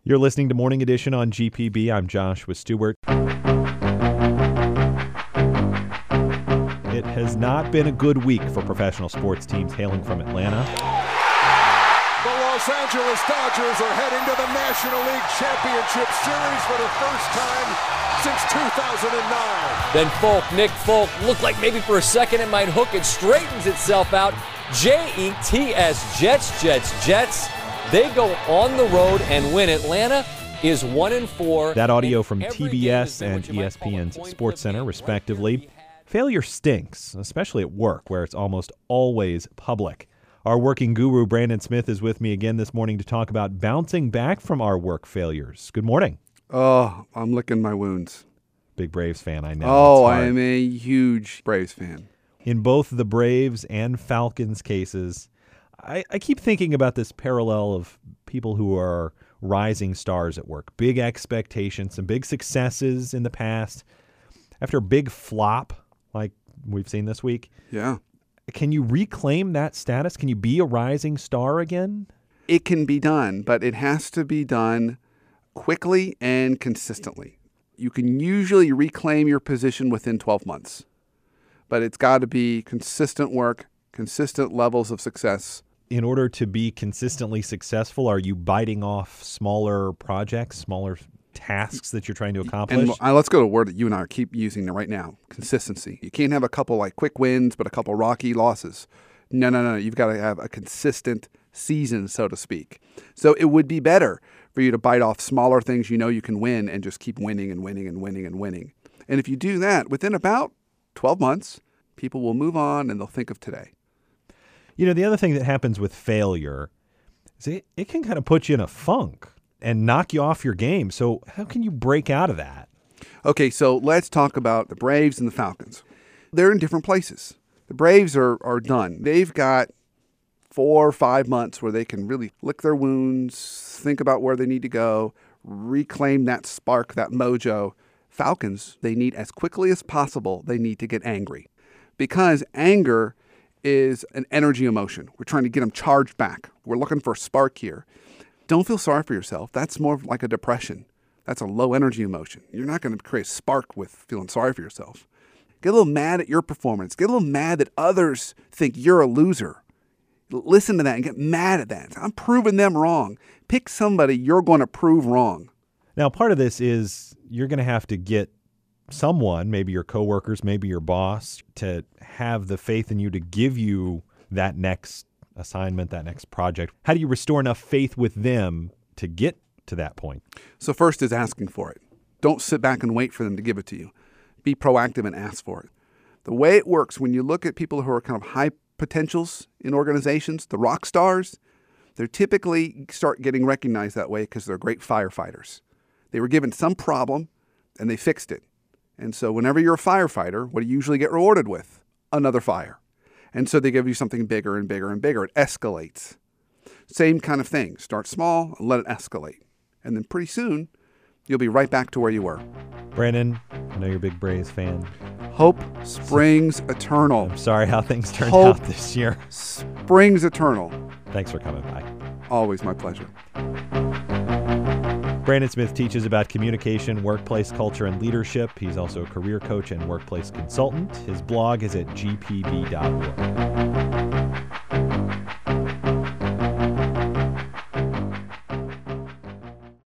You're listening to Morning Edition on GPB. I'm Joshua Stewart. It has not been a good week for professional sports teams hailing from Atlanta. The Los Angeles Dodgers are heading to the National League Championship Series for the first time since 2009. Then Nick Folk, looked like maybe for a second it might hook. It straightens itself out. Jets, Jets. They go on the road and win. Atlanta is 1-4. That audio from TBS and ESPN's SportsCenter, respectively. Failure stinks, especially at work, where it's almost always public. Our working guru, Brandon Smith, is with me again this morning to talk about bouncing back from our work failures. Good morning. Oh, I'm licking my wounds. Big Braves fan, I know. Oh, I am a huge Braves fan. In both the Braves and Falcons cases, I keep thinking about this parallel of people who are rising stars at work. Big expectations, some big successes in the past. After a big flop, like we've seen this week. Yeah. Can you reclaim that status? Can you be a rising star again? It can be done, but it has to be done quickly and consistently. You can usually reclaim your position within 12 months, but it's got to be consistent work, consistent levels of success. In order to be consistently successful, are you biting off smaller projects, smaller tasks that you're trying to accomplish? And let's go to a word that you and I keep using right now, consistency. You can't have a couple like quick wins, but a couple rocky losses. No. You've got to have a consistent season, so to speak. So it would be better for you to bite off smaller things you know you can win and just keep winning and winning and winning and winning. And if you do that, within about 12 months, people will move on and they'll think of today. You know, the other thing that happens with failure is it can kind of put you in a funk and knock you off your game. So how can you break out of that? Okay, so let's talk about the Braves and the Falcons. They're in different places. The Braves are done. They've got 4 or 5 months where they can really lick their wounds, think about where they need to go, reclaim that spark, that mojo. Falcons, they need as quickly as possible, they need to get angry. Because anger is an energy emotion. We're trying to get them charged back. We're looking for a spark here. Don't feel sorry for yourself. That's more like a depression. That's a low energy emotion. You're not going to create a spark with feeling sorry for yourself. Get a little mad at your performance. Get a little mad that others think you're a loser. Listen to that and get mad at that. I'm proving them wrong. Pick somebody you're going to prove wrong. Now, part of this is you're going to have to get someone, maybe your coworkers, maybe your boss, to have the faith in you to give you that next assignment, that next project. How do you restore enough faith with them to get to that point? So first is asking for it. Don't sit back and wait for them to give it to you. Be proactive and ask for it. The way it works when you look at people who are kind of high potentials in organizations, the rock stars, they typically start getting recognized that way because they're great firefighters. They were given some problem and they fixed it. And so whenever you're a firefighter, what do you usually get rewarded with? Another fire. And so they give you something bigger and bigger and bigger. It escalates. Same kind of thing. Start small and let it escalate. And then pretty soon, you'll be right back to where you were. Brandon, I know you're a big Braves fan. Hope springs eternal. I'm sorry how things turned out this year. Springs eternal. Thanks for coming by. Always my pleasure. Brandon Smith teaches about communication, workplace culture, and leadership. He's also a career coach and workplace consultant. His blog is at gpb.org.